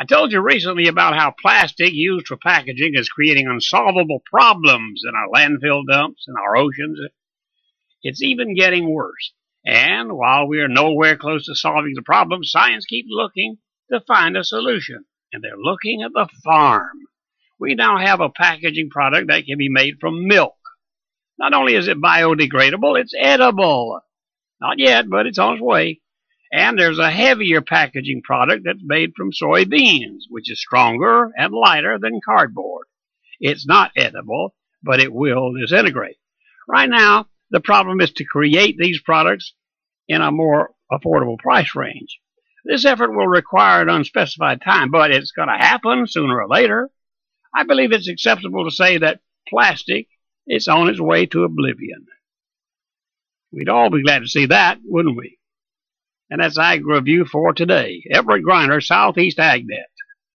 I told you recently about how plastic used for packaging is creating unsolvable problems in our landfill dumps and our oceans. It's even getting worse. And while we are nowhere close to solving the problem, science keeps looking to find a solution. And they're looking at the farm. We now have a packaging product that can be made from milk. Not only is it biodegradable, it's edible. Not yet, but it's on its way. And there's a heavier packaging product that's made from soybeans, which is stronger and lighter than cardboard. It's not edible, but it will disintegrate. Right now, the problem is to create these products in a more affordable price range. This effort will require an unspecified time, but it's going to happen sooner or later. I believe it's acceptable to say that plastic is on its way to oblivion. We'd all be glad to see that, wouldn't we? And that's Ag Review for today. Everett Griner, Southeast AgNet.